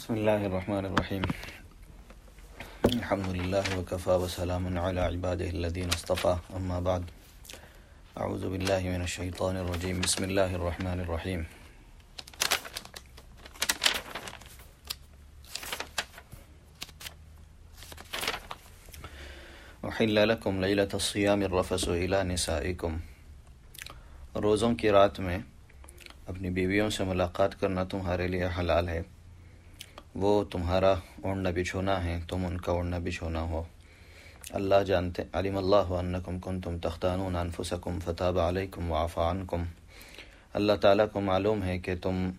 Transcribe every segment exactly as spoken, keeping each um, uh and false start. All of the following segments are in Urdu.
بسم اللہ الرحمن الرحیم الحمد للہ وکفی وسلام علی عبادہ الذین اصطفی اما بعد اعوذ باللہ من الشیطان الرجیم بسم اللہ الرحمن الرحیم احل لکم لیلۃ الصیام الرفث الی نسائکم، روزوں کی رات میں اپنی بیویوں سے ملاقات کرنا تمہارے لیے حلال ہے۔ وہ تمہارا اوڑھنا بچھونا ہے، تم ان کا اوڑھنا بچھونا ہو۔ اللہ جانتے علم اللہ انکم کنتم تختانون انفسکم فتاب علیکم وعفی عنکم، اللہ تعالیٰ کو معلوم ہے کہ تم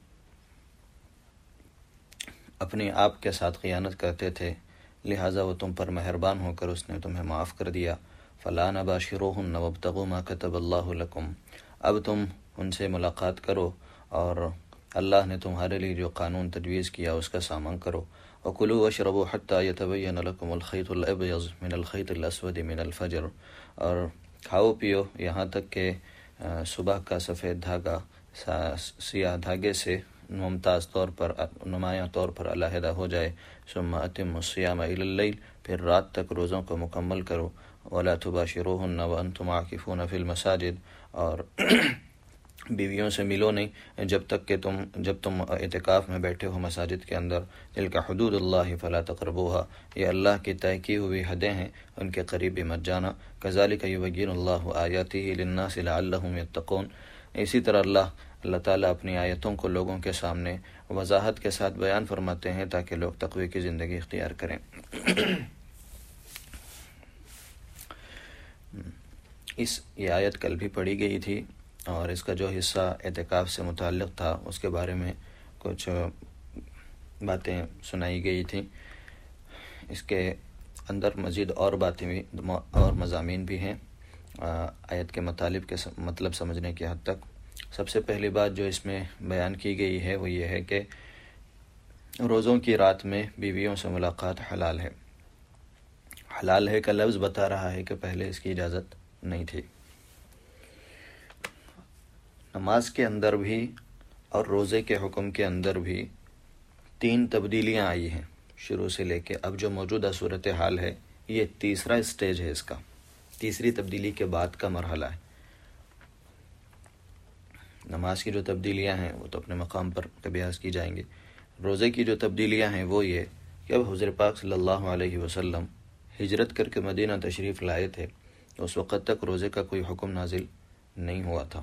اپنے آپ کے ساتھ خیانت کرتے تھے، لہٰذا وہ تم پر مہربان ہو کر اس نے تمہیں معاف کر دیا۔ فلا نباشروہن وابتغوا ما کتب اللہ لکم، اب تم ان سے ملاقات کرو اور اللہ نے تمہارے لیے جو قانون تجویز کیا اس کا سامان کرو۔ وَكُلُوا وَاشْرَبُوا حَتَّى يَتَبَيَّنَ لَكُمُ الْخَيْطُ الْأَبْيَضُ مِنَ الْخَيْطِ الْأَسْوَدِ مِنَ الْفَجْرِ، اور کھاؤ پیو یہاں تک کہ صبح کا سفید دھاگا سیاہ دھاگے سے ممتاز طور پر نمایاں طور پر علیحدہ ہو جائے۔ ثُمَّ أَتِمُّوا الصِّيَامَ إِلَى اللَّيْلِ، پھر رات تک روزوں کو مکمل کرو۔ وَلَا تُبَاشِرُوهُنَّ وَأَنْتُمْ عَاكِفُونَ فِي الْمَسَاجِدِ، اور بیویوں سے ملو نہیں جب تک کہ تم جب تم اعتکاف میں بیٹھے ہو مساجد کے اندر۔ تلک حدود اللہ فلا تقربوها، یہ اللہ کی طے کی ہوئی حدیں ہیں، ان کے قریب بھی مت جانا۔ کذالک یبین اللہ آیاتہ للناس لعلہم یتقون، اسی طرح اللہ اللہ تعالیٰ اپنی آیتوں کو لوگوں کے سامنے وضاحت کے ساتھ بیان فرماتے ہیں تاکہ لوگ تقوی کی زندگی اختیار کریں۔ اس یہ آیت کل بھی پڑھی گئی تھی، اور اس کا جو حصہ اعتکاف سے متعلق تھا اس کے بارے میں کچھ باتیں سنائی گئی تھیں۔ اس کے اندر مزید اور باتیں بھی اور مضامین بھی ہیں آیت کے مطالب کے مطلب سمجھنے کی حد تک۔ سب سے پہلی بات جو اس میں بیان کی گئی ہے وہ یہ ہے کہ روزوں کی رات میں بیویوں سے ملاقات حلال ہے۔ حلال ہے کا لفظ بتا رہا ہے کہ پہلے اس کی اجازت نہیں تھی۔ نماز کے اندر بھی اور روزے کے حکم کے اندر بھی تین تبدیلیاں آئی ہیں شروع سے لے کے اب جو موجودہ صورتحال ہے، یہ تیسرا اسٹیج ہے، اس کا تیسری تبدیلی کے بعد کا مرحلہ ہے۔ نماز کی جو تبدیلیاں ہیں وہ تو اپنے مقام پر کبھی عرض کی جائیں گے۔ روزے کی جو تبدیلیاں ہیں وہ یہ کہ اب حضور پاک صلی اللہ علیہ وسلم ہجرت کر کے مدینہ تشریف لائے تھے، تو اس وقت تک روزے کا کوئی حکم نازل نہیں ہوا تھا،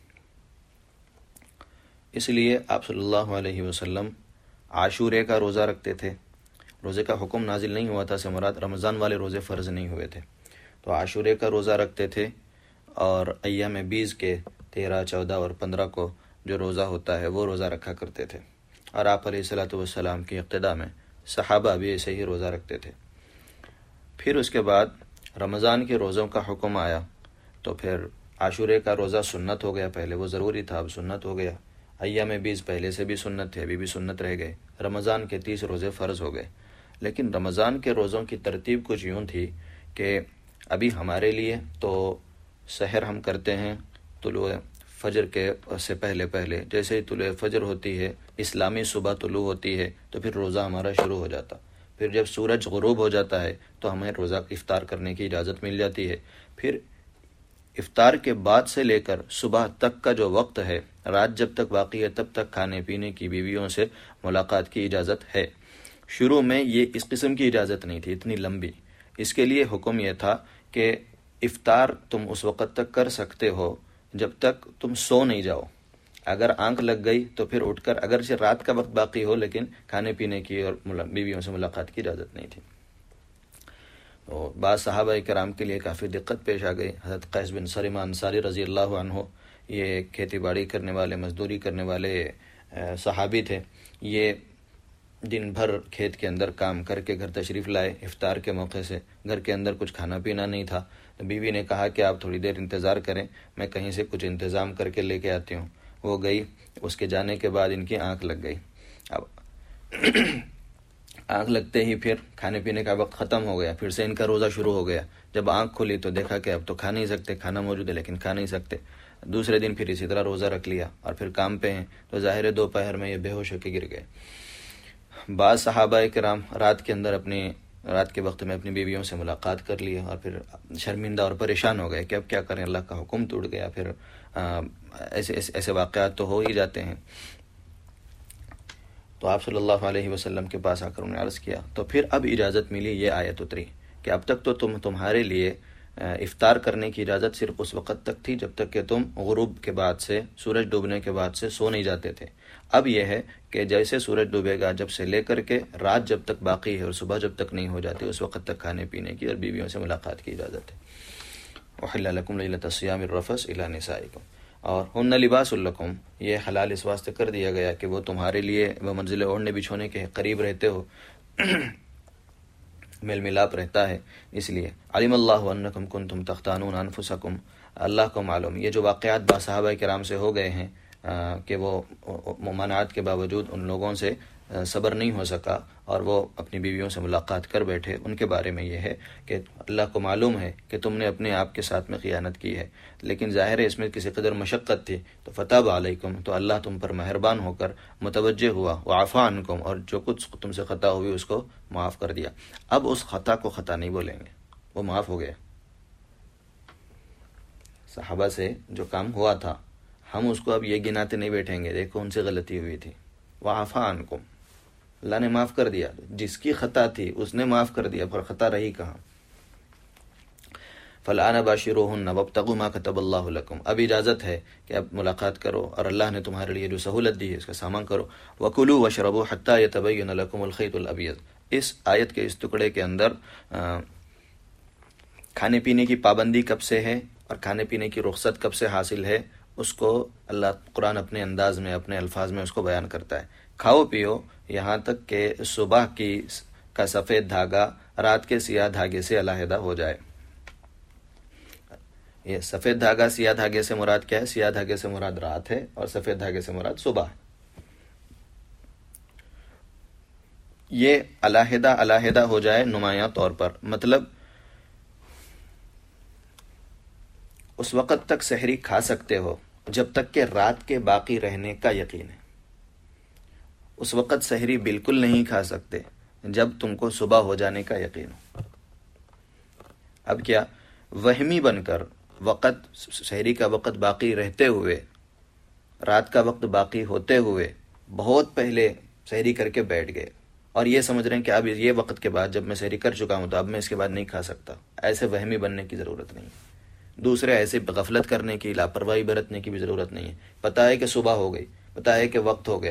اس لیے آپ صلی اللہ علیہ وسلم عاشورے کا روزہ رکھتے تھے۔ روزے کا حکم نازل نہیں ہوا تھا سے مراد رمضان والے روزے فرض نہیں ہوئے تھے، تو عاشورے کا روزہ رکھتے تھے، اور ایام بیس کے تیرہ چودہ اور پندرہ کو جو روزہ ہوتا ہے وہ روزہ رکھا کرتے تھے، اور آپ علیہ الصلاۃ والسلام کی اقتداء میں صحابہ بھی ایسے ہی روزہ رکھتے تھے۔ پھر اس کے بعد رمضان کے روزوں کا حکم آیا، تو پھر عاشورے کا روزہ سنت ہو گیا، پہلے وہ ضروری تھا اب سنت ہو گیا۔ ایام بیس پہلے سے بھی سنت تھے، ابھی بھی سنت رہ گئے۔ رمضان کے تیس روزے فرض ہو گئے، لیکن رمضان کے روزوں کی ترتیب کچھ یوں تھی کہ ابھی ہمارے لیے تو سحر ہم کرتے ہیں طلوع فجر کے سے پہلے پہلے، جیسے ہی طلوع فجر ہوتی ہے، اسلامی صبح طلوع ہوتی ہے، تو پھر روزہ ہمارا شروع ہو جاتا۔ پھر جب سورج غروب ہو جاتا ہے تو ہمیں روزہ افطار کرنے کی اجازت مل جاتی ہے۔ پھر افطار کے بعد سے لے کر صبح تک کا جو وقت ہے، رات جب تک باقی ہے تب تک کھانے پینے کی بیویوں سے ملاقات کی اجازت ہے۔ شروع میں یہ اس قسم کی اجازت نہیں تھی اتنی لمبی، اس کے لیے حکم یہ تھا کہ افطار تم اس وقت تک کر سکتے ہو جب تک تم سو نہیں جاؤ۔ اگر آنکھ لگ گئی تو پھر اٹھ کر اگرچہ رات کا وقت باقی ہو لیکن کھانے پینے کی اور بیویوں سے ملاقات کی اجازت نہیں تھی۔ تو بعض صحابہ کرام کے لیے کافی دقت پیش آ گئی۔ حضرت قیس بن سرمہ انصاری رضی اللہ عنہ، یہ کھیتی باڑی کرنے والے مزدوری کرنے والے صحابی تھے، یہ دن بھر کھیت کے اندر کام کر کے گھر تشریف لائے۔ افطار کے موقع سے گھر کے اندر کچھ کھانا پینا نہیں تھا، تو بیوی نے کہا کہ آپ تھوڑی دیر انتظار کریں، میں کہیں سے کچھ انتظام کر کے لے کے آتی ہوں۔ وہ گئی، اس کے جانے کے بعد ان کی آنکھ لگ گئی۔ اب آنکھ لگتے ہی پھر کھانے پینے کا وقت ختم ہو گیا، پھر سے ان کا روزہ شروع ہو گیا۔ جب آنکھ کھلی تو دیکھا کہ اب تو کھا نہیں سکتے، کھانا موجود ہے لیکن کھا نہیں سکتے۔ دوسرے دن پھر اسی طرح روزہ رکھ لیا، اور پھر کام پہ ہیں تو ظاہر ہے دوپہر میں یہ بے ہوش ہو کے گر گئے۔ بعض صحابہ کرام رات کے اندر اپنی رات کے وقت میں اپنی بیویوں سے ملاقات کر لی اور پھر شرمندہ اور پریشان ہو گئے کہ اب کیا کریں، اللہ کا حکم ٹوٹ گیا. پھر ایسے ایسے ایسے واقعات تو ہو ہی جاتے ہیں. تو آپ صلی اللہ علیہ وسلم کے پاس آ کر انہوں نے عرض کیا. تو پھر اب اجازت ملی، یہ آیت اتری کہ اب تک تو تم تمہارے لیے افطار کرنے کی اجازت صرف اس وقت تک تھی جب تک کہ تم غروب کے بعد سے، سورج ڈوبنے کے بعد سے سو نہیں جاتے تھے. اب یہ ہے کہ جیسے سورج ڈوبے گا جب سے لے کر کے رات جب تک باقی ہے اور صبح جب تک نہیں ہو جاتی اس وقت تک کھانے پینے کی اور بیویوں سے ملاقات کی اجازت ہے. احل لکم لیلۃ الصیام الرفث الی نسائکم، اور ہن لباس لکم، یہ حلال اس واسطے کر دیا گیا کہ وہ تمہارے لیے وہ منزل اوڑھنے بچھونے کے قریب رہتے ہو، میل ملاپ رہتا ہے. اس لیے علم اللہ انکم کنتم تختانون انفسکم، اللہ کو معلوم یہ جو واقعات با صحابہ کرام سے ہو گئے ہیں کہ وہ ممانعات کے باوجود ان لوگوں سے صبر نہیں ہو سکا اور وہ اپنی بیویوں سے ملاقات کر بیٹھے، ان کے بارے میں یہ ہے کہ اللہ کو معلوم ہے کہ تم نے اپنے آپ کے ساتھ میں خیانت کی ہے، لیکن ظاہر ہے اس میں کسی قدر مشقت تھی، تو فتاب علیکم، تو اللہ تم پر مہربان ہو کر متوجہ ہوا، وعفا عنکم، اور جو کچھ تم سے خطا ہوئی اس کو معاف کر دیا. اب اس خطا کو خطا نہیں بولیں گے، وہ معاف ہو گیا. صحابہ سے جو کام ہوا تھا ہم اس کو اب یہ گناتے نہیں بیٹھیں گے دیکھو ان سے غلطی ہوئی تھی. وعفا عنکم، اللہ نے معاف کر دیا، جس کی خطا تھی اس نے معاف کر دیا، پر خطا رہی کہاں. فالآن باشروہن وابتغوا ما كتب اللہ لکم، اب اجازت ہے کہ اب ملاقات کرو اور اللہ نے تمہارے لیے جو سہولت دی ہے اس کا سامان کرو. وکلوا واشربوا حتی یتبین لکم الخیط الابیض، اس آیت کے اس ٹکڑے کے اندر کھانے پینے کی پابندی کب سے ہے اور کھانے پینے کی رخصت کب سے حاصل ہے اس کو اللہ قرآن اپنے انداز میں اپنے الفاظ میں اس کو بیان کرتا ہے. کھاؤ پیو یہاں تک کہ صبح کی کا سفید دھاگا رات کے سیاہ دھاگے سے علیحدہ ہو جائے. یہ سفید دھاگا سیاہ دھاگے سے مراد کیا ہے؟ سیاہ دھاگے سے مراد رات ہے اور سفید دھاگے سے مراد صبح ہے. یہ علیحدہ علیحدہ ہو جائے نمایاں طور پر، مطلب اس وقت تک سحری کھا سکتے ہو جب تک کہ رات کے باقی رہنے کا یقین ہے. اس وقت سحری بالکل نہیں کھا سکتے جب تم کو صبح ہو جانے کا یقین ہو. اب کیا وہمی بن کر وقت سحری کا وقت باقی رہتے ہوئے، رات کا وقت باقی ہوتے ہوئے بہت پہلے سحری کر کے بیٹھ گئے اور یہ سمجھ رہے ہیں کہ اب یہ وقت کے بعد جب میں سحری کر چکا ہوں تو اب میں اس کے بعد نہیں کھا سکتا. ایسے وہمی بننے کی ضرورت نہیں ہے. دوسرے ایسے غفلت کرنے کی، لاپرواہی برتنے کی بھی ضرورت نہیں ہے. پتہ ہے کہ صبح ہو گئی، پتہ ہے کہ وقت ہو گیا،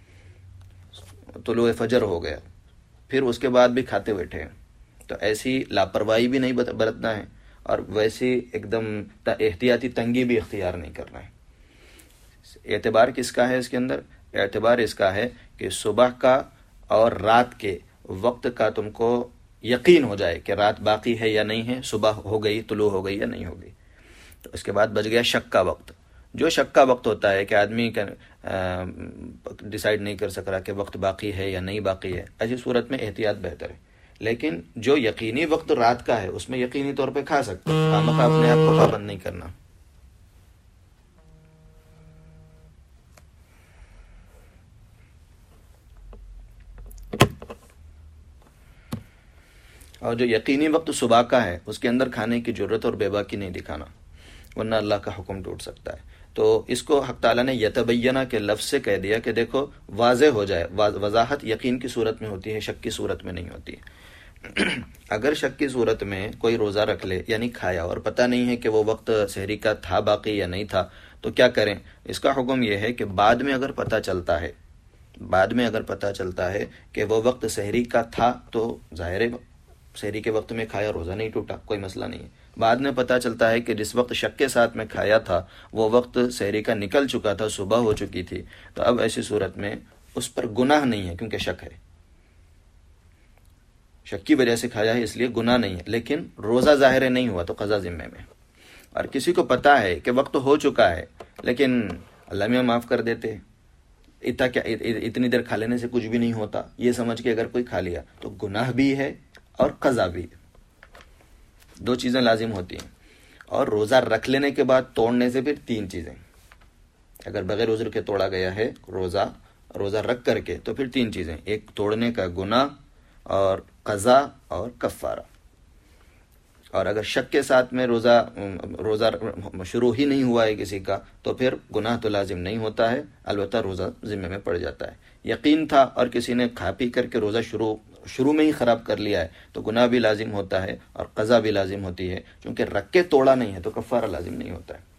طلوع فجر ہو گیا، پھر اس کے بعد بھی کھاتے بیٹھے ہیں، تو ایسی لاپرواہی بھی نہیں برتنا ہے اور ویسی ایک دم احتیاطی تنگی بھی اختیار نہیں کرنا ہے. اعتبار کس کا ہے اس کے اندر؟ اعتبار اس کا ہے کہ صبح کا اور رات کے وقت کا تم کو یقین ہو جائے کہ رات باقی ہے یا نہیں ہے، صبح ہو گئی، طلوع ہو گئی یا نہیں ہو گئی. تو اس کے بعد بچ گیا شک کا وقت. جو شک کا وقت ہوتا ہے کہ آدمی ڈیسائیڈ نہیں کر سک رہا کہ وقت باقی ہے یا نہیں باقی ہے، ایسی صورت میں احتیاط بہتر ہے. لیکن جو یقینی وقت رات کا ہے اس میں یقینی طور پہ کھا سکتے، خامخواہ اپنے آپ کو پابند نہیں کرنا. اور جو یقینی وقت صبح کا ہے اس کے اندر کھانے کی ضرورت اور بے باکی نہیں دکھانا، ورنہ اللہ کا حکم ٹوٹ سکتا ہے. تو اس کو حق تعالیٰ نے یتبینہ کے لفظ سے کہہ دیا کہ دیکھو واضح ہو جائے. وضاحت یقین کی صورت میں ہوتی ہے، شک کی صورت میں نہیں ہوتی. اگر شک کی صورت میں کوئی روزہ رکھ لے یعنی کھایا اور پتہ نہیں ہے کہ وہ وقت سحری کا تھا باقی یا نہیں تھا تو کیا کریں؟ اس کا حکم یہ ہے کہ بعد میں اگر پتہ چلتا ہے بعد میں اگر پتہ چلتا ہے کہ وہ وقت سحری کا تھا تو ظاہر ہے سحری کے وقت میں کھایا روزہ نہیں ٹوٹا، کوئی مسئلہ نہیں ہے. بعد میں پتہ چلتا ہے کہ جس وقت شک کے ساتھ میں کھایا تھا وہ وقت سحری کا نکل چکا تھا، صبح ہو چکی تھی، تو اب ایسی صورت میں اس پر گناہ نہیں ہے کیونکہ شک ہے. شک کی وجہ سے کھایا ہے اس لیے گناہ نہیں ہے، لیکن روزہ ظاہر نہیں ہوا تو قضا ذمے میں. اور کسی کو پتہ ہے کہ وقت ہو چکا ہے لیکن اللہ میاں معاف کر دیتے، اتنا کیا اتنی دیر کھا لینے سے کچھ بھی نہیں ہوتا، یہ سمجھ کے اگر کوئی کھا لیا تو گناہ بھی ہے اور قضا بھی. دو چیزیں لازم ہوتی ہیں. اور روزہ رکھ لینے کے بعد توڑنے سے پھر تین چیزیں. اگر بغیر عذر کے توڑا گیا ہے روزہ روزہ رکھ کر کے تو پھر تین چیزیں، ایک توڑنے کا گناہ اور قضا اور کفارہ. اور اگر شک کے ساتھ میں روزہ روزہ شروع ہی نہیں ہوا ہے کسی کا تو پھر گناہ تو لازم نہیں ہوتا ہے، البتہ روزہ ذمہ میں پڑ جاتا ہے. یقین تھا اور کسی نے کھا پی کر کے روزہ شروع شروع میں ہی خراب کر لیا ہے تو گناہ بھی لازم ہوتا ہے اور قضا بھی لازم ہوتی ہے، چونکہ رکھ کے توڑا نہیں ہے تو کفارہ لازم نہیں ہوتا ہے.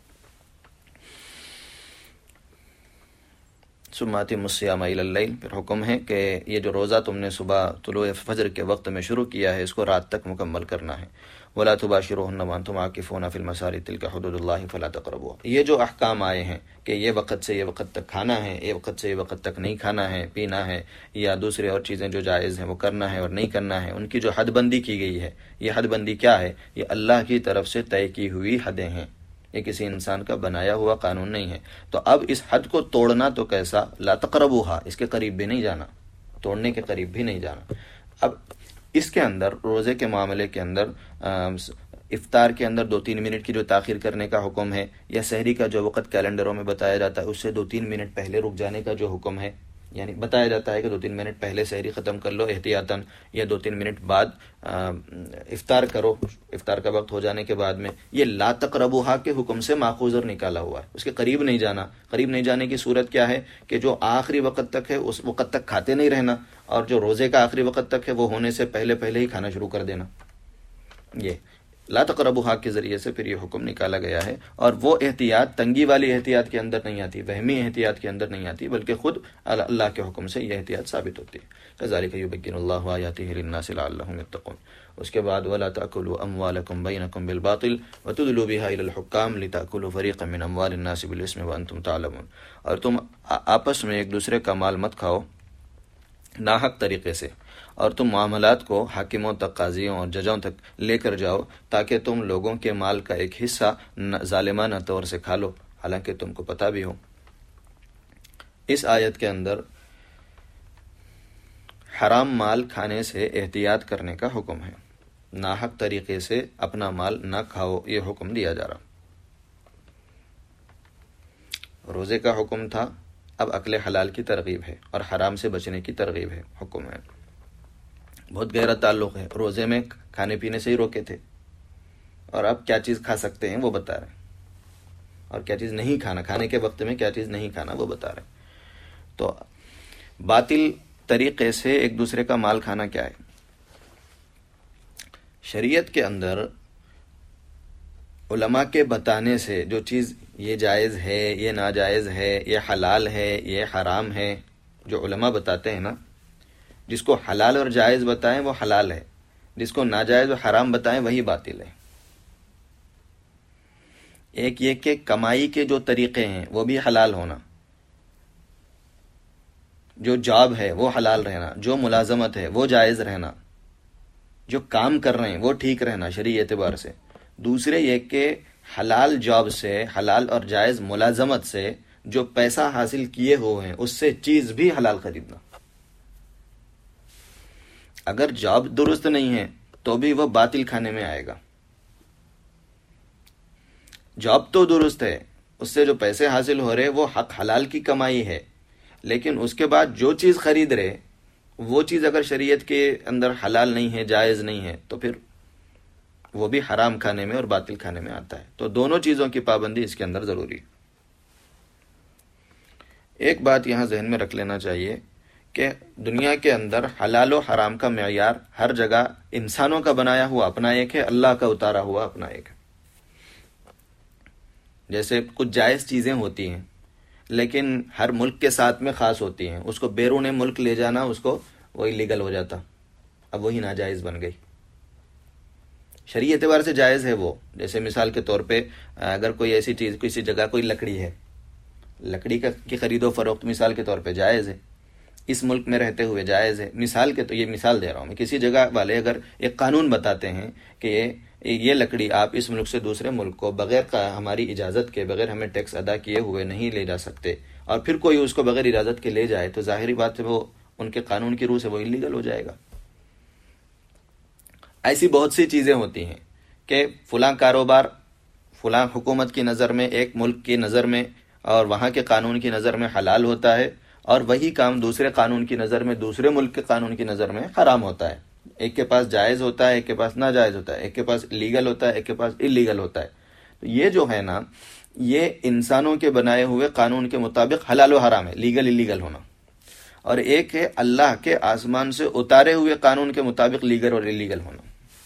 سماتی الصیام الی اللیل، پھر حکم ہے کہ یہ جو روزہ تم نے صبح طلوع فجر کے وقت میں شروع کیا ہے اس کو رات تک مکمل کرنا ہے. ولا تباشروهن وانتم عاکفون فی المساجد تلک حدود اللہ فلا تقربوها. یہ جو احکام آئے ہیں کہ یہ وقت سے یہ وقت تک کھانا ہے، یہ وقت سے یہ وقت تک نہیں کھانا ہے پینا ہے، یا دوسری اور چیزیں جو جائز ہیں وہ کرنا ہے اور نہیں کرنا ہے، ان کی جو حد بندی کی گئی ہے، یہ حد بندی کیا ہے؟ یہ اللہ کی طرف سے طے کی ہوئی حدیں ہیں، یہ کسی انسان کا بنایا ہوا قانون نہیں ہے. تو اب اس حد کو توڑنا تو کیسا؟ لا تقربوها، اس کے قریب بھی نہیں جانا، توڑنے کے قریب بھی نہیں جانا. اب اس کے اندر روزے کے معاملے کے اندر افطار کے اندر دو تین منٹ کی جو تاخیر کرنے کا حکم ہے، یا سحری کا جو وقت کیلنڈروں میں بتایا جاتا ہے اس سے دو تین منٹ پہلے رک جانے کا جو حکم ہے، یعنی بتایا جاتا ہے کہ دو تین منٹ پہلے سحری ختم کر لو احتیاطاً، یا دو تین منٹ بعد افطار کرو افطار کا وقت ہو جانے کے بعد میں، یہ لا تقربوها کے حکم سے ماخوذ اور نکالا ہوا ہے. اس کے قریب نہیں جانا. قریب نہیں جانے کی صورت کیا ہے کہ جو آخری وقت تک ہے اس وقت تک کھاتے نہیں رہنا، اور جو روزے کا آخری وقت تک ہے وہ ہونے سے پہلے پہلے ہی کھانا شروع کر دینا. یہ لا تقربوها کے ذریعے سے پھر یہ حکم نکالا گیا ہے. اور وہ احتیاط تنگی والی احتیاط کے اندر نہیں آتی، وہمی احتیاط کے اندر نہیں آتی، بلکہ خود اللہ کے حکم سے یہ احتیاط ثابت ہوتی ہے. کذالک یبین اللہ آیاتہ للناس لعلہم یتقون. اس کے بعد ولا تأکلوا اموالکم بینکم بالباطل وتدلوا بها الی الحکام لتأکلوا فریقا من اموال الناس بالاسم وانتم تعلمون. اور تم آپس میں ایک دوسرے کا مال مت کھاؤ ناحق طریقے سے، اور تم معاملات کو حاکموں تک، قاضیوں اور ججوں تک لے کر جاؤ تاکہ تم لوگوں کے مال کا ایک حصہ ظالمانہ طور سے کھا لو حالانکہ تم کو پتہ بھی ہو. اس آیت کے اندر حرام مال کھانے سے احتیاط کرنے کا حکم ہے. ناحق طریقے سے اپنا مال نہ کھاؤ، یہ حکم دیا جا رہا. روزے کا حکم تھا، اب اکل حلال کی ترغیب ہے اور حرام سے بچنے کی ترغیب ہے، حکم ہے. بہت گہرا تعلق ہے. روزے میں کھانے پینے سے ہی روکے تھے، اور اب کیا چیز کھا سکتے ہیں وہ بتا رہے ہیں، اور کیا چیز نہیں کھانا، کھانے کے وقت میں کیا چیز نہیں کھانا وہ بتا رہے ہیں. تو باطل طریقے سے ایک دوسرے کا مال کھانا کیا ہے؟ شریعت کے اندر علماء کے بتانے سے جو چیز یہ جائز ہے، یہ ناجائز ہے، یہ حلال ہے، یہ حرام ہے، جو علماء بتاتے ہیں نا، جس کو حلال اور جائز بتائیں وہ حلال ہے، جس کو ناجائز اور حرام بتائیں وہی باطل ہے. ایک یہ کہ کمائی کے جو طریقے ہیں وہ بھی حلال ہونا، جو جاب ہے وہ حلال رہنا، جو ملازمت ہے وہ جائز رہنا، جو کام کر رہے ہیں وہ ٹھیک رہنا شرعی اعتبار سے. دوسرے یہ کہ حلال جاب سے، حلال اور جائز ملازمت سے جو پیسہ حاصل کیے ہوئے ہیں اس سے چیز بھی حلال خریدنا. اگر جاب درست نہیں ہے تو بھی وہ باطل کھانے میں آئے گا. جاب تو درست ہے، اس سے جو پیسے حاصل ہو رہے وہ حق حلال کی کمائی ہے، لیکن اس کے بعد جو چیز خرید رہے وہ چیز اگر شریعت کے اندر حلال نہیں ہے، جائز نہیں ہے، تو پھر وہ بھی حرام کھانے میں اور باطل کھانے میں آتا ہے. تو دونوں چیزوں کی پابندی اس کے اندر ضروری ہے. ایک بات یہاں ذہن میں رکھ لینا چاہیے کہ دنیا کے اندر حلال و حرام کا معیار ہر جگہ انسانوں کا بنایا ہوا اپنا ایک ہے، اللہ کا اتارا ہوا اپنا ایک ہے. جیسے کچھ جائز چیزیں ہوتی ہیں لیکن ہر ملک کے ساتھ میں خاص ہوتی ہیں، اس کو بیرون ملک لے جانا اس کو وہ لیگل ہو جاتا، اب وہی ناجائز بن گئی. شرعی اعتبار سے جائز ہے وہ، جیسے مثال کے طور پہ اگر کوئی ایسی چیز کسی جگہ کوئی لکڑی ہے، لکڑی کا کی خرید و فروخت مثال کے طور پہ جائز ہے، اس ملک میں رہتے ہوئے جائز ہے. مثال کے تو یہ مثال دے رہا ہوں میں، کسی جگہ والے اگر ایک قانون بتاتے ہیں کہ یہ یہ لکڑی آپ اس ملک سے دوسرے ملک کو بغیر ہماری اجازت کے، بغیر ہمیں ٹیکس ادا کیے ہوئے نہیں لے جا سکتے، اور پھر کوئی اس کو بغیر اجازت کے لے جائے تو ظاہری بات ہے وہ ان کے قانون کی روح سے وہ انلیگل ہو جائے گا. ایسی بہت سی چیزیں ہوتی ہیں کہ فلاں کاروبار فلاں حکومت کی نظر میں، ایک ملک کی نظر میں اور وہاں کے قانون کی نظر میں حلال ہوتا ہے، اور وہی کام دوسرے قانون کی نظر میں، دوسرے ملک کے قانون کی نظر میں حرام ہوتا ہے. ایک کے پاس جائز ہوتا ہے، ایک کے پاس ناجائز ہوتا ہے، ایک کے پاس لیگل ہوتا ہے، ایک کے پاس اللیگل ہوتا ہے. تو یہ جو ہے نا، یہ انسانوں کے بنائے ہوئے قانون کے مطابق حلال و حرام ہے، لیگل اللیگل ہونا. اور ایک ہے اللہ کے آسمان سے اتارے ہوئے قانون کے مطابق لیگل اور اللیگل ہونا.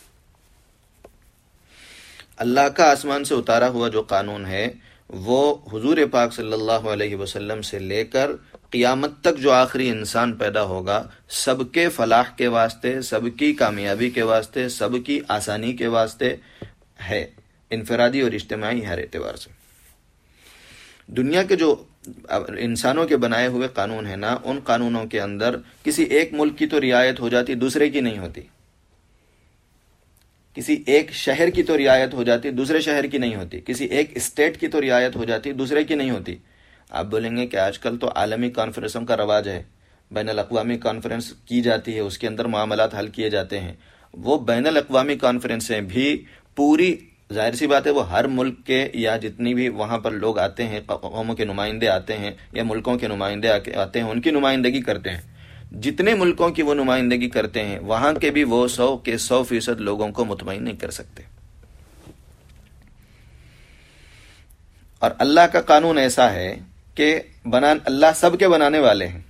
اللہ کا آسمان سے اتارا ہوا جو قانون ہے وہ حضور پاک صلی اللہ علیہ وسلم سے لے کر قیامت تک جو آخری انسان پیدا ہوگا، سب کے فلاح کے واسطے، سب کی کامیابی کے واسطے، سب کی آسانی کے واسطے ہے، انفرادی اور اجتماعی ہر اعتبار سے. دنیا کے جو انسانوں کے بنائے ہوئے قانون ہیں نا، ان قانونوں کے اندر کسی ایک ملک کی تو رعایت ہو جاتی، دوسرے کی نہیں ہوتی. کسی ایک شہر کی تو رعایت ہو جاتی، دوسرے شہر کی نہیں ہوتی. کسی ایک اسٹیٹ کی تو رعایت ہو جاتی، دوسرے کی نہیں ہوتی. آپ بولیں گے کہ آج کل تو عالمی کانفرنسوں کا رواج ہے، بین الاقوامی کانفرنس کی جاتی ہے، اس کے اندر معاملات حل کیے جاتے ہیں. وہ بین الاقوامی کانفرنسیں بھی پوری، ظاہر سی بات ہے، وہ ہر ملک کے یا جتنی بھی وہاں پر لوگ آتے ہیں، قوموں کے نمائندے آتے ہیں یا ملکوں کے نمائندے آتے ہیں، ان کی نمائندگی کرتے ہیں. جتنے ملکوں کی وہ نمائندگی کرتے ہیں، وہاں کے بھی وہ سو کے سو فیصد لوگوں کو مطمئن نہیں کر سکتے. اور اللہ کا قانون ایسا ہے کہ بنا اللہ سب کے بنانے والے ہیں،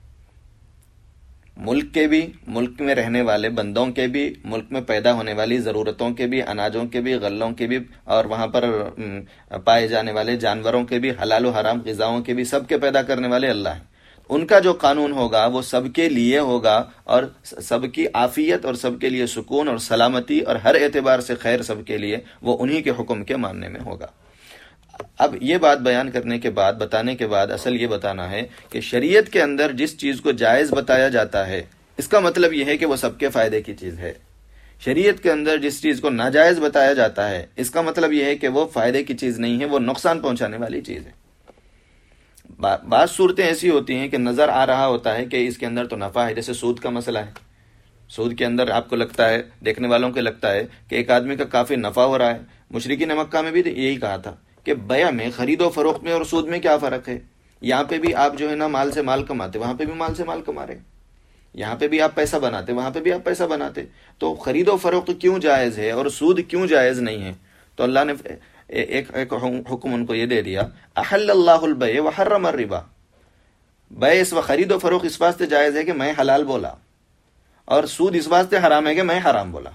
ملک کے بھی، ملک میں رہنے والے بندوں کے بھی، ملک میں پیدا ہونے والی ضرورتوں کے بھی، اناجوں کے بھی، غلوں کے بھی، اور وہاں پر پائے جانے والے جانوروں کے بھی، حلال و حرام غذاؤں کے بھی، سب کے پیدا کرنے والے اللہ ہیں. ان کا جو قانون ہوگا وہ سب کے لیے ہوگا، اور سب کی عافیت اور سب کے لیے سکون اور سلامتی اور ہر اعتبار سے خیر سب کے لیے، وہ انہی کے حکم کے ماننے میں ہوگا. اب یہ بات بیان کرنے کے بعد، بتانے کے بعد، اصل یہ بتانا ہے کہ شریعت کے اندر جس چیز کو جائز بتایا جاتا ہے، اس کا مطلب یہ ہے کہ وہ سب کے فائدے کی چیز ہے. شریعت کے اندر جس چیز کو ناجائز بتایا جاتا ہے، اس کا مطلب یہ ہے کہ وہ فائدے کی چیز نہیں ہے، وہ نقصان پہنچانے والی چیز ہے. بعض صورتیں ایسی ہوتی ہیں کہ نظر آ رہا ہوتا ہے کہ اس کے اندر تو نفع ہے، جیسے سود کا مسئلہ ہے. سود کے اندر آپ کو لگتا ہے، دیکھنے والوں کو لگتا ہے کہ ایک آدمی کا کافی نفع ہو رہا ہے. مشرکین مکہ میں بھی یہی کہا تھا کہ بیع میں، خرید و فروخت میں اور سود میں کیا فرق ہے؟ یہاں پہ بھی آپ جو ہے نا مال سے مال کماتے، وہاں پہ بھی مال سے مال کما رہے. یہاں پہ بھی آپ پیسہ بناتے، وہاں پہ بھی آپ پیسہ بناتے. تو خرید و فروخت کیوں جائز ہے اور سود کیوں جائز نہیں ہے؟ تو اللہ نے ایک ایک حکم ان کو یہ دے دیا، احل اللہ البیع وحرم الربا. بیع اس و خرید و فروخت اس واسطے جائز ہے کہ میں حلال بولا، اور سود اس واسطے حرام ہے کہ میں حرام بولا.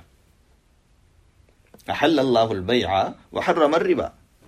احل اللہ البیع وحرم الربا.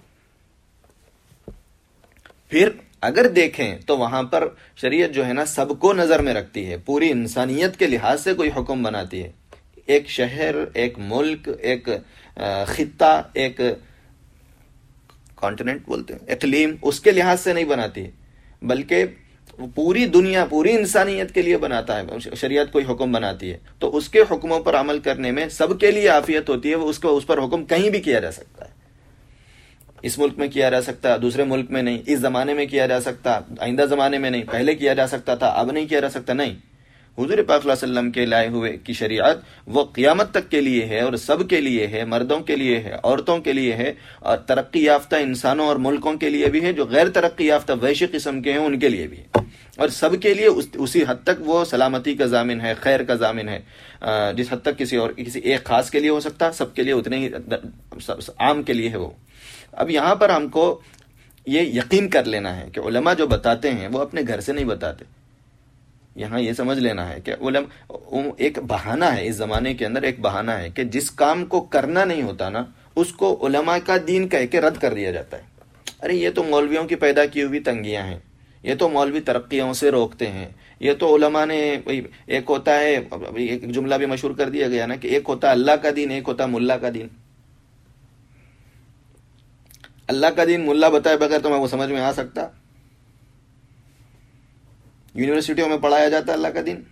پھر اگر دیکھیں تو وہاں پر شریعت جو ہے نا سب کو نظر میں رکھتی ہے، پوری انسانیت کے لحاظ سے کوئی حکم بناتی ہے. ایک شہر، ایک ملک، ایک خطہ، ایک کانٹیننٹ بولتے ہیں، اقلیم، اس کے لحاظ سے نہیں بناتی ہے، بلکہ پوری دنیا، پوری انسانیت کے لیے بناتا ہے. شریعت کوئی حکم بناتی ہے تو اس کے حکموں پر عمل کرنے میں سب کے لیے عافیت ہوتی ہے. وہ اس کو اس پر حکم کہیں بھی کیا جا سکتا ہے. اس ملک میں کیا جا سکتا، دوسرے ملک میں نہیں. اس زمانے میں کیا جا سکتا، آئندہ زمانے میں نہیں. پہلے کیا جا سکتا تھا، اب نہیں کیا جا سکتا. نہیں، حضور پاک صلی اللہ علیہ وسلم کے لائے ہوئے کی شریعت وہ قیامت تک کے لیے ہے، اور سب کے لیے ہے، مردوں کے لیے ہے، عورتوں کے لیے ہے، اور ترقی یافتہ انسانوں اور ملکوں کے لیے بھی ہے، جو غیر ترقی یافتہ ویشی قسم کے ہیں ان کے لیے بھی ہے. اور سب کے لیے اس اسی حد تک وہ سلامتی کا ضامن ہے، خیر کا ضامن ہے. جس حد تک کسی اور کسی ایک خاص کے لیے ہو سکتا، سب کے لیے اتنے ہی عام کے لیے ہے وہ. اب یہاں پر ہم کو یہ یقین کر لینا ہے کہ علماء جو بتاتے ہیں وہ اپنے گھر سے نہیں بتاتے. یہاں یہ سمجھ لینا ہے کہ علماء ایک بہانہ ہے، اس زمانے کے اندر ایک بہانہ ہے کہ جس کام کو کرنا نہیں ہوتا نا، اس کو علماء کا دین کہہ کے رد کر دیا جاتا ہے. ارے یہ تو مولویوں کی پیدا کی ہوئی تنگیاں ہیں، یہ تو مولوی ترقیوں سے روکتے ہیں، یہ تو علماء نے، ایک ہوتا ہے، ایک جملہ بھی مشہور کر دیا گیا نا کہ ایک ہوتا اللہ کا دین، ایک ہوتا ملا کا دین. اللہ کا دین ملا بتائے بغیر تمہیں وہ سمجھ میں آ سکتا؟ یونیورسٹیوں میں پڑھایا جاتا ہے اللہ کا دین،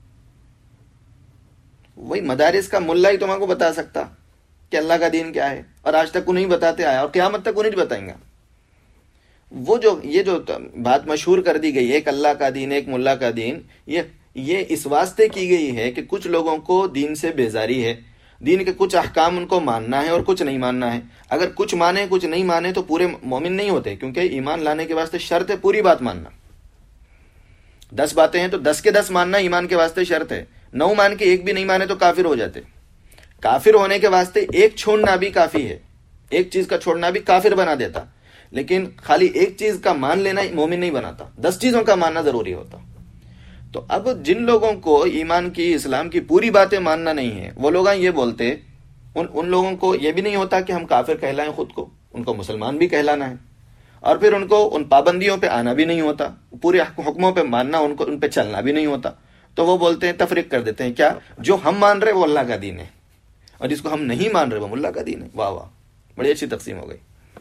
وہی مدارس کا ملا ہی تمہیں کو بتا سکتا کہ اللہ کا دین کیا ہے، اور آج تک انہیں بتاتے آیا اور قیامت تک انہیں بتائیں گا. وہ جو یہ جو بات مشہور کر دی گئی، ایک اللہ کا دین، ایک ملا کا دین، یہ یہ اس واسطے کی گئی ہے کہ کچھ لوگوں کو دین سے بیزاری ہے، دین کے کچھ احکام ان کو ماننا ہے اور کچھ نہیں ماننا ہے. اگر کچھ مانے کچھ نہیں مانے تو پورے مومن نہیں ہوتے، کیونکہ ایمان لانے کے واسطے شرط ہے پوری بات ماننا. دس باتیں ہیں تو دس کے دس ماننا ایمان کے واسطے شرط ہے. نو مان کے ایک بھی نہیں مانے تو کافر ہو جاتے. کافر ہونے کے واسطے ایک چھوڑنا بھی کافی ہے، ایک چیز کا چھوڑنا بھی کافر بنا دیتا، لیکن خالی ایک چیز کا مان لینا مومن نہیں بناتا، دس چیزوں کا ماننا ضروری ہوتا. تو اب جن لوگوں کو ایمان کی، اسلام کی پوری باتیں ماننا نہیں ہے، وہ لوگ یہ بولتے، ان ان لوگوں کو یہ بھی نہیں ہوتا کہ ہم کافر کہلائیں خود کو، ان کو مسلمان بھی کہلانا ہے، اور پھر ان کو ان پابندیوں پہ آنا بھی نہیں ہوتا، پورے حکموں پہ ماننا، ان کو ان پہ چلنا بھی نہیں ہوتا. تو وہ بولتے ہیں، تفریق کر دیتے ہیں، کیا جو ہم مان رہے وہ اللہ کا دین ہے، اور جس کو ہم نہیں مان رہے وہ ملا کا دین ہے. واہ واہ، بڑی اچھی تقسیم ہو گئی.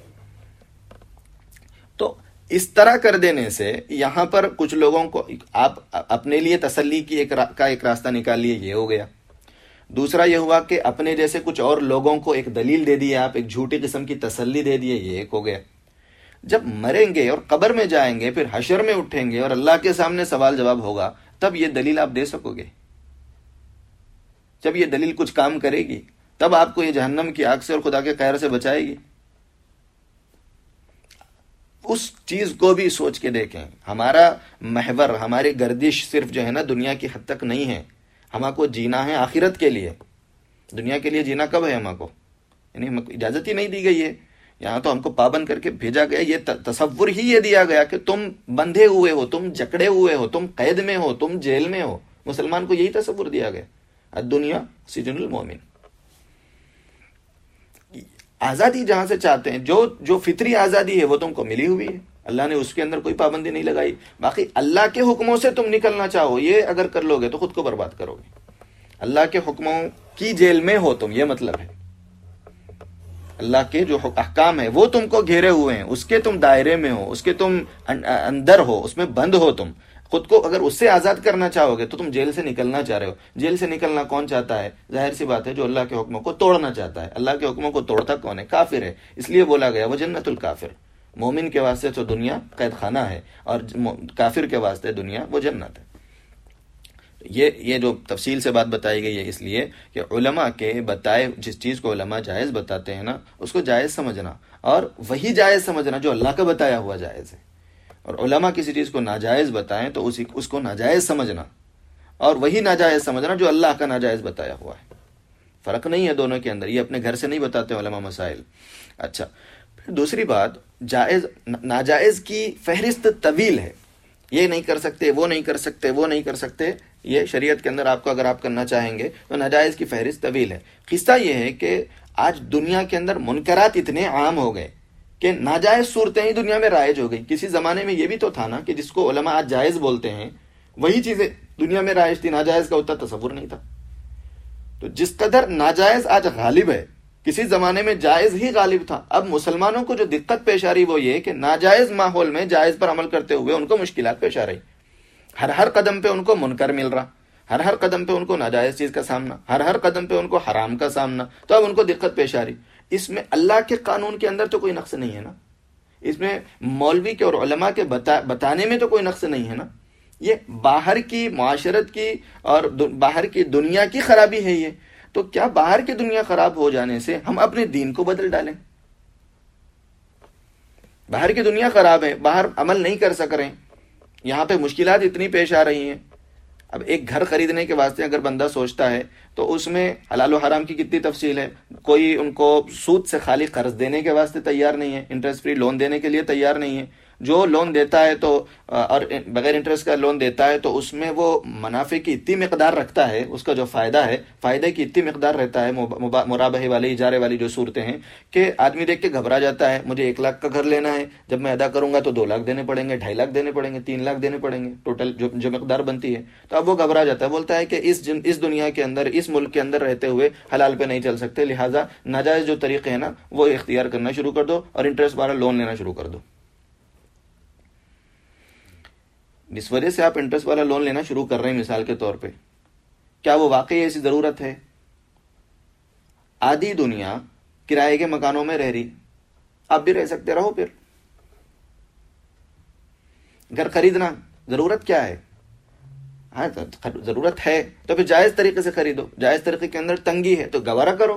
تو اس طرح کر دینے سے یہاں پر کچھ لوگوں کو آپ اپنے لیے تسلی کی ایک کا ایک راستہ نکال لیے، یہ ہو گیا. دوسرا یہ ہوا کہ اپنے جیسے کچھ اور لوگوں کو ایک دلیل دے دی، آپ ایک جھوٹی قسم کی تسلی دے دیے، یہ ایک ہو گیا. جب مریں گے اور قبر میں جائیں گے، پھر حشر میں اٹھیں گے اور اللہ کے سامنے سوال جواب ہوگا، تب یہ دلیل آپ دے سکو گے. جب یہ دلیل کچھ کام کرے گی، تب آپ کو یہ جہنم کی آگ سے اور خدا کے قہر سے بچائے گی. اس چیز کو بھی سوچ کے دیکھیں. ہمارا محور، ہماری گردش صرف جو ہے نا دنیا کی حد تک نہیں ہے. ہمیں کو جینا ہے آخرت کے لیے. دنیا کے لیے جینا کب ہے؟ ہمیں کو یعنی ہم کو اجازت ہی نہیں دی گئی ہے. یہاں تو ہم کو پابند کر کے بھیجا گیا، یہ تصور ہی یہ دیا گیا کہ تم بندھے ہوئے ہو، تم جکڑے ہوئے ہو، تم قید میں ہو، تم جیل میں ہو. مسلمان کو یہی تصور دیا گیا، الدنیا سجن المومن. آزادی جہاں سے چاہتے ہیں، جو جو فطری آزادی ہے وہ تم کو ملی ہوئی ہے، اللہ نے اس کے اندر کوئی پابندی نہیں لگائی. باقی اللہ کے حکموں سے تم نکلنا چاہو، یہ اگر کر لو گے تو خود کو برباد کرو گے. اللہ کے حکموں کی جیل میں ہو تم، یہ مطلب ہے. اللہ کے جو احکام ہے وہ تم کو گھیرے ہوئے ہیں، اس کے تم دائرے میں ہو، اس کے تم اندر ہو، اس میں بند ہو. تم خود کو اگر اس سے آزاد کرنا چاہو گے تو تم جیل سے نکلنا چاہ رہے ہو. جیل سے نکلنا کون چاہتا ہے؟ ظاہر سی بات ہے، جو اللہ کے حکموں کو توڑنا چاہتا ہے. اللہ کے حکموں کو توڑتا کون ہے؟ کافر ہے. اس لیے بولا گیا وہ جنت الکافر. مومن کے واسطے تو دنیا قید خانہ ہے، اور کافر کے واسطے دنیا وہ جنت ہے. یہ یہ جو تفصیل سے بات بتائی گئی ہے اس لیے کہ علماء کے بتائے جس چیز کو علماء جائز بتاتے ہیں نا، اس کو جائز سمجھنا، اور وہی جائز سمجھنا جو اللہ کا بتایا ہوا جائز ہے. اور علماء کسی چیز کو ناجائز بتائیں تو اسی اس کو ناجائز سمجھنا، اور وہی ناجائز سمجھنا جو اللہ کا ناجائز بتایا ہوا ہے. فرق نہیں ہے دونوں کے اندر. یہ اپنے گھر سے نہیں بتاتے علماء مسائل. اچھا، پھر دوسری بات، جائز ناجائز کی فہرست طویل ہے. یہ نہیں کر سکتے، وہ نہیں کر سکتے، وہ نہیں کر سکتے. یہ شریعت کے اندر آپ کو اگر آپ کرنا چاہیں گے تو ناجائز کی فہرست طویل ہے. قصہ یہ ہے کہ آج دنیا کے اندر منکرات اتنے عام ہو گئے کہ ناجائز صورتیں ہی دنیا میں رائج ہو گئی. کسی زمانے میں یہ بھی تو تھا نا کہ جس کو علماء آج جائز بولتے ہیں وہی چیزیں دنیا میں رائج تھی، ناجائز کا اتنا تصور نہیں تھا. تو جس قدر ناجائز آج غالب ہے، کسی زمانے میں جائز ہی غالب تھا. اب مسلمانوں کو جو دقت پیش آ رہی وہ یہ کہ ناجائز ماحول میں جائز پر عمل کرتے ہوئے ان کو مشکلات پیش آ رہی. ہر ہر قدم پہ ان کو منکر مل رہا، ہر ہر قدم پہ ان کو ناجائز چیز کا سامنا، ہر ہر قدم پہ ان کو حرام کا سامنا. تو اب ان کو دقت پیش آ رہی. اس میں اللہ کے قانون کے اندر تو کوئی نقص نہیں ہے نا، اس میں مولوی کے اور علماء کے بتا بتانے میں تو کوئی نقص نہیں ہے نا. یہ باہر کی معاشرت کی اور باہر کی دنیا کی خرابی ہے. یہ تو کیا باہر کی دنیا خراب ہو جانے سے ہم اپنے دین کو بدل ڈالیں؟ باہر کی دنیا خراب ہے، باہر عمل نہیں کر سک رہے، یہاں پہ مشکلات اتنی پیش آ رہی ہیں. اب ایک گھر خریدنے کے واسطے اگر بندہ سوچتا ہے تو اس میں حلال و حرام کی کتنی تفصیل ہے. کوئی ان کو سود سے خالی قرض دینے کے واسطے تیار نہیں ہے، انٹرسٹ فری لون دینے کے لیے تیار نہیں ہے. جو لون دیتا ہے تو اور بغیر انٹرسٹ کا لون دیتا ہے تو اس میں وہ منافع کی اتنی مقدار رکھتا ہے، اس کا جو فائدہ ہے فائدے کی اتنی مقدار رہتا ہے، مرابحے والی اجارے والی جو صورتیں ہیں، کہ آدمی دیکھ کے گھبرا جاتا ہے. مجھے ایک لاکھ کا گھر لینا ہے، جب میں ادا کروں گا تو دو لاکھ دینے پڑیں گے، ڈھائی لاکھ دینے پڑیں گے، تین لاکھ دینے پڑیں گے، ٹوٹل جو جو مقدار بنتی ہے. تو اب وہ گھبرا جاتا ہے، بولتا ہے کہ اس اس دنیا کے اندر، اس ملک کے اندر رہتے ہوئے حلال پہ نہیں چل سکتے، لہٰذا ناجائز جو طریقے ہیں نا وہ اختیار کرنا شروع کر دو اور انٹرسٹ والا لون لینا شروع کر دو. جس وجہ سے آپ انٹرسٹ والا لون لینا شروع کر رہے ہیں مثال کے طور پہ، کیا وہ واقعی ایسی ضرورت ہے؟ آدھی دنیا کرائے کے مکانوں میں رہ رہی، آپ بھی رہ سکتے، رہو. پھر گھر خریدنا ضرورت کیا ہے؟ ہاں ضرورت ہے تو پھر جائز طریقے سے خریدو. جائز طریقے کے اندر تنگی ہے تو گوارا کرو.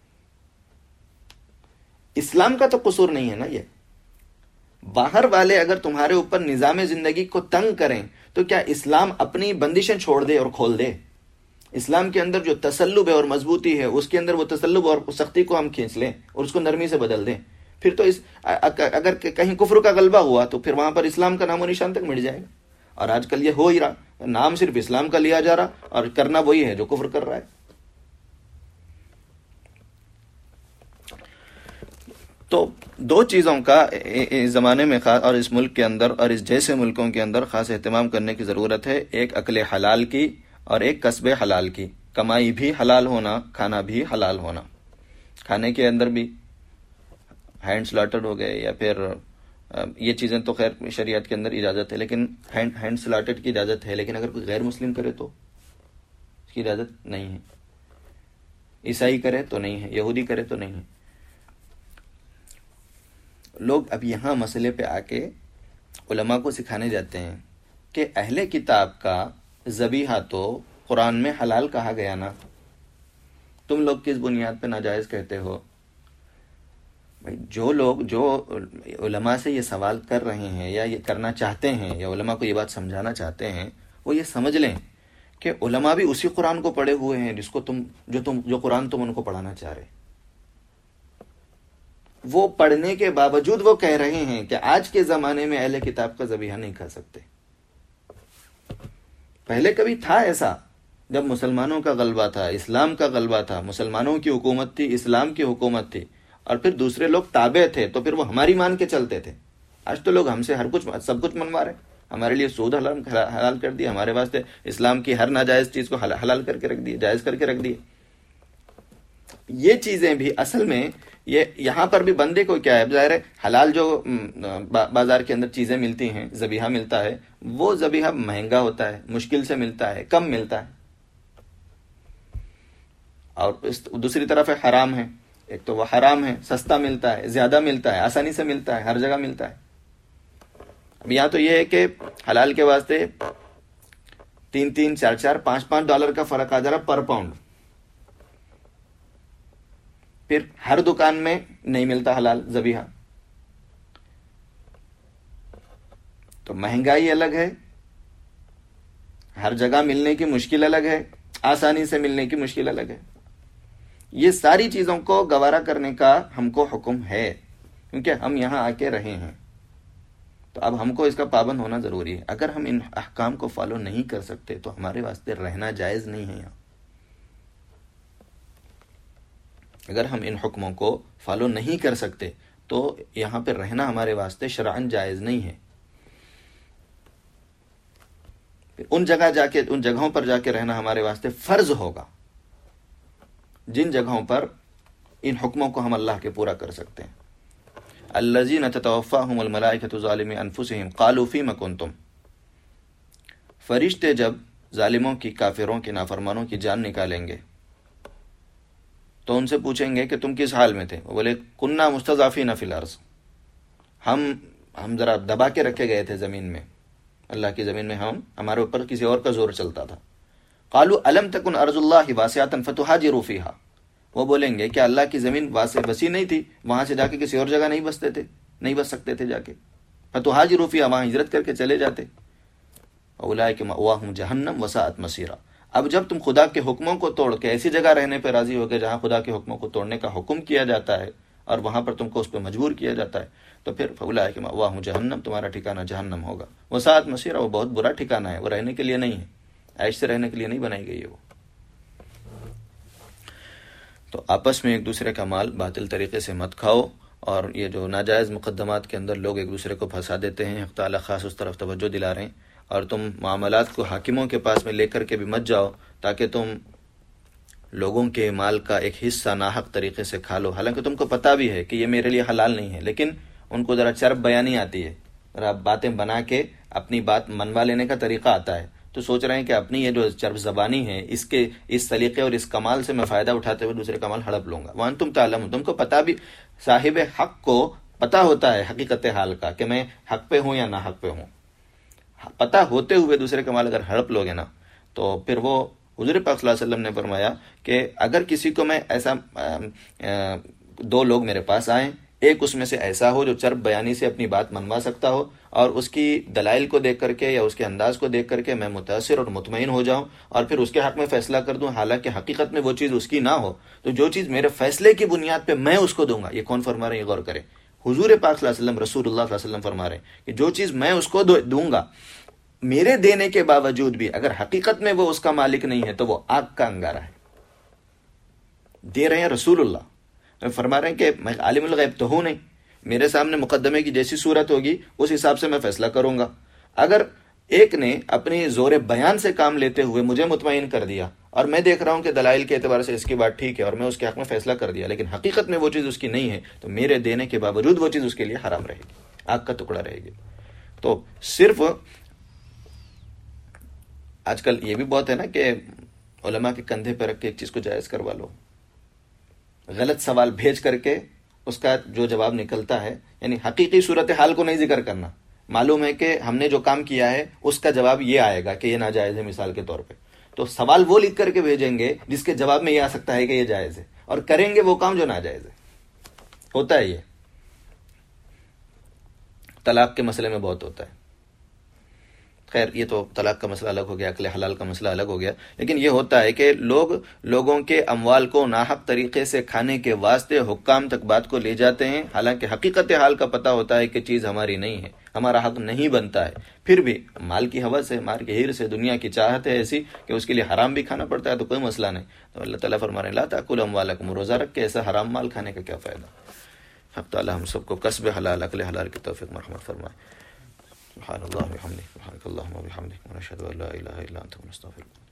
اسلام کا تو قصور نہیں ہے نا. یہ باہر والے اگر تمہارے اوپر نظام زندگی کو تنگ کریں تو کیا اسلام اپنی بندشیں چھوڑ دے اور کھول دے؟ اسلام کے اندر جو تسلب ہے اور مضبوطی ہے، اس کے اندر وہ تسلب اور سختی کو ہم کھینچ لیں اور اس کو نرمی سے بدل دیں، پھر تو اس اگر کہیں کفر کا غلبہ ہوا تو پھر وہاں پر اسلام کا نام و نشان تک مٹ جائے گا۔ اور آج کل یہ ہو ہی رہا، نام صرف اسلام کا لیا جا رہا اور کرنا وہی ہے جو کفر کر رہا ہے۔ تو دو چیزوں کا اس زمانے میں خاص اور اس ملک کے اندر اور اس جیسے ملکوں کے اندر خاص اہتمام کرنے کی ضرورت ہے، ایک عقل حلال کی اور ایک کسب حلال کی۔ کمائی بھی حلال ہونا، کھانا بھی حلال ہونا۔ کھانے کے اندر بھی ہینڈ سلاٹڈ ہو گئے یا پھر یہ چیزیں تو خیر شریعت کے اندر اجازت ہے، لیکن ہینڈ ہینڈ سلاٹڈ کی اجازت ہے، لیکن اگر کوئی غیر مسلم کرے تو اس کی اجازت نہیں ہے، عیسائی کرے تو نہیں ہے، یہودی کرے تو نہیں ہے۔ لوگ اب یہاں مسئلے پہ آ کے علماء کو سکھانے جاتے ہیں کہ اہل کتاب کا ذبیحہ تو قرآن میں حلال کہا گیا نا، تم لوگ کس بنیاد پہ ناجائز کہتے ہو؟ بھائی جو لوگ جو علماء سے یہ سوال کر رہے ہیں یا یہ کرنا چاہتے ہیں یا علماء کو یہ بات سمجھانا چاہتے ہیں، وہ یہ سمجھ لیں کہ علماء بھی اسی قرآن کو پڑھے ہوئے ہیں جس کو تم جو تم جو قرآن تم ان کو پڑھانا چاہ رہے۔ وہ پڑھنے کے باوجود وہ کہہ رہے ہیں کہ آج کے زمانے میں اہل کتاب کا ذبیحہ نہیں کھا سکتے۔ پہلے کبھی تھا ایسا، جب مسلمانوں کا غلبہ تھا، اسلام کا غلبہ تھا، مسلمانوں کی حکومت تھی، اسلام کی حکومت تھی، اور پھر دوسرے لوگ تابع تھے تو پھر وہ ہماری مان کے چلتے تھے۔ آج تو لوگ ہم سے ہر کچھ سب کچھ منوا رہے ہیں، ہمارے لیے سود حلال حلال کر دیا، ہمارے واسطے اسلام کی ہر ناجائز چیز کو حلال کر کے رکھ دی، جائز کر کے رکھ دی۔ یہ چیزیں بھی اصل میں یہ یہاں پر بھی بندے کو کیا ہے، ظاہر ہے حلال جو بازار کے اندر چیزیں ملتی ہیں، ذبیحہ ملتا ہے، وہ ذبیحہ مہنگا ہوتا ہے، مشکل سے ملتا ہے، کم ملتا ہے، اور دوسری طرف ہے حرام ہے، ایک تو وہ حرام ہے، سستا ملتا ہے، زیادہ ملتا ہے، آسانی سے ملتا ہے، ہر جگہ ملتا ہے۔ اب یہاں تو یہ ہے کہ حلال کے واسطے تین تین چار چار پانچ پانچ ڈالر کا فرق آ جا رہا پر پاؤنڈ۔ پھر ہر دکان میں نہیں ملتا حلال ذبیحہ، تو مہنگائی الگ ہے، ہر جگہ ملنے کی مشکل الگ ہے، آسانی سے ملنے کی مشکل الگ ہے۔ یہ ساری چیزوں کو گوارا کرنے کا ہم کو حکم ہے، کیونکہ ہم یہاں آ کے رہے ہیں، تو اب ہم کو اس کا پابند ہونا ضروری ہے۔ اگر ہم ان احکام کو فالو نہیں کر سکتے تو ہمارے واسطے رہنا جائز نہیں ہے یہاں۔ اگر ہم ان حکموں کو فالو نہیں کر سکتے تو یہاں پہ رہنا ہمارے واسطے شرعاً جائز نہیں ہے۔ ان جگہ جا کے ان جگہوں پر جا کے رہنا ہمارے واسطے فرض ہوگا جن جگہوں پر ان حکموں کو ہم اللہ کے پورا کر سکتے ہیں۔ الذین تتوفاہم الملائکۃ ظالمی انفسہم قالوا فیم کنتم، فرشتے جب ظالموں کی، کافروں کی، نافرمانوں کی جان نکالیں گے تو ان سے پوچھیں گے کہ تم کس حال میں تھے؟ وہ بولے کننا مستضعفین فی الارض، ہم ہم ذرا دبا کے رکھے گئے تھے زمین میں، اللہ کی زمین میں ہم ہمارے اوپر کسی اور کا زور چلتا تھا۔ قالوا الم تکن ارض اللہ واسعۃ فتہاجروا فیہا، وہ بولیں گے کہ اللہ کی زمین واسع وسیع نہیں تھی، وہاں سے جا کے کسی اور جگہ نہیں بستے تھے، نہیں بس سکتے تھے جا کے، فتہاجروا فیہا، وہاں ہجرت کر کے چلے جاتے۔ اولئک مأواہم جہنم وساءت مصیرا، اب جب تم خدا کے حکموں کو توڑ کے ایسی جگہ رہنے پہ راضی ہو گئے جہاں خدا کے حکموں کو توڑنے کا حکم کیا جاتا ہے اور وہاں پر تم کو اس پہ مجبور کیا جاتا ہے، تو پھر فاولئک مأواہم جہنم، تمہارا ٹھکانہ جہنم ہوگا، وساءت مصیرا، وہ بہت برا ٹھکانہ ہے، وہ رہنے کے لیے نہیں ہے، عیش سے رہنے کے لیے نہیں بنائی گئی ہے وہ۔ تو آپس میں ایک دوسرے کا مال باطل طریقے سے مت کھاؤ، اور یہ جو ناجائز مقدمات کے اندر لوگ ایک دوسرے کو پھنسا دیتے ہیں، حق تعالیٰ خاص اس طرف توجہ دلا رہے ہیں، اور تم معاملات کو حاکموں کے پاس میں لے کر کے بھی مت جاؤ تاکہ تم لوگوں کے مال کا ایک حصہ ناحق طریقے سے کھا لو، حالانکہ تم کو پتہ بھی ہے کہ یہ میرے لیے حلال نہیں ہے، لیکن ان کو ذرا چرب بیانی آتی ہے، ذرا باتیں بنا کے اپنی بات منوا لینے کا طریقہ آتا ہے، تو سوچ رہے ہیں کہ اپنی یہ جو چرب زبانی ہے اس کے اس سلیقے اور اس کمال سے میں فائدہ اٹھاتے ہوئے دوسرے کا مال ہڑپ لوں گا۔ وانتم تعلمون، تم کو پتہ بھی، صاحب حق کو پتہ ہوتا ہے حقیقت حال کا کہ میں حق پہ ہوں یا نہ حق پہ ہوں، پتہ ہوتے ہوئے دوسرے کا مال اگر ہڑپ لوگے نا تو پھر وہ، حضور پاک صلی اللہ علیہ وسلم نے فرمایا کہ اگر کسی کو میں ایسا دو لوگ میرے پاس آئیں، ایک اس میں سے ایسا ہو جو چرب بیانی سے اپنی بات منوا سکتا ہو اور اس کی دلائل کو دیکھ کر کے یا اس کے انداز کو دیکھ کر کے میں متاثر اور مطمئن ہو جاؤں اور پھر اس کے حق میں فیصلہ کر دوں، حالانکہ حقیقت میں وہ چیز اس کی نہ ہو، تو جو چیز میرے فیصلے کی بنیاد پہ میں اس کو دوں گا. یہ کون فرما رہے ہیں؟ یہ غور کریں. حضور پاک صلی اللہ علیہ وسلم، رسول اللہ صلی اللہ علیہ وسلم فرما رہے ہیں کہ جو چیز میں اس کو دوں گا، میرے دینے کے باوجود بھی اگر حقیقت میں وہ اس کا مالک نہیں ہے تو وہ آگ کا انگارہ ہے. دے رہے ہیں رسول اللہ، فرما رہے ہیں کہ میں عالم الغیب تو ہوں نہیں، میرے سامنے مقدمے کی جیسی صورت ہوگی اس حساب سے میں فیصلہ کروں گا. اگر ایک نے اپنی زور بیان سے کام لیتے ہوئے مجھے مطمئن کر دیا اور میں دیکھ رہا ہوں کہ دلائل کے اعتبار سے اس کی بات ٹھیک ہے اور میں اس کے حق میں فیصلہ کر دیا، لیکن حقیقت میں وہ چیز اس کی نہیں ہے، تو میرے دینے کے باوجود وہ چیز اس کے لیے حرام رہے گی، آگ کا ٹکڑا رہے گی. تو صرف آج کل یہ بھی بہت ہے نا کہ علماء کے کندھے پہ رکھ کے ایک چیز کو جائز کروا لو، غلط سوال بھیج کر کے اس کا جو جواب نکلتا ہے، یعنی حقیقی صورتحال کو نہیں ذکر کرنا. معلوم ہے کہ ہم نے جو کام کیا ہے اس کا جواب یہ آئے گا کہ یہ ناجائز ہے مثال کے طور پہ، تو سوال وہ لکھ کر کے بھیجیں گے جس کے جواب میں یہ آ سکتا ہے کہ یہ جائز ہے، اور کریں گے وہ کام جو ناجائز ہے. ہوتا ہے، یہ طلاق کے مسئلے میں بہت ہوتا ہے. خیر یہ تو طلاق کا مسئلہ الگ ہو گیا، اکل حلال کا مسئلہ الگ ہو گیا، لیکن یہ ہوتا ہے کہ لوگ لوگوں کے اموال کو ناحق طریقے سے کھانے کے واسطے حکام تک بات کو لے جاتے ہیں، حالانکہ حقیقت حال کا پتہ ہوتا ہے کہ چیز ہماری نہیں ہے، ہمارا حق نہیں بنتا ہے، پھر بھی مال کی حوث ہے، مال کی ہیر سے، دنیا کی چاہت ہے ایسی کہ اس کے لیے حرام بھی کھانا پڑتا ہے تو کوئی مسئلہ نہیں. تو اللہ تعالیٰ فرما رہے ہیں لا تاکلوا اموالکم، روزہ رکھ کے ایسا حرام مال کھانے کا کیا فائدہ. حق تعالیٰ ہم سب کو کسب حلال، اکل حلال کی توفیق مرحمت فرمائے. سبحان اللہ وبحمدہ، سبحانک اللہم وبحمدک، ونشہد ان لا الہ الا انت، نستغفرک.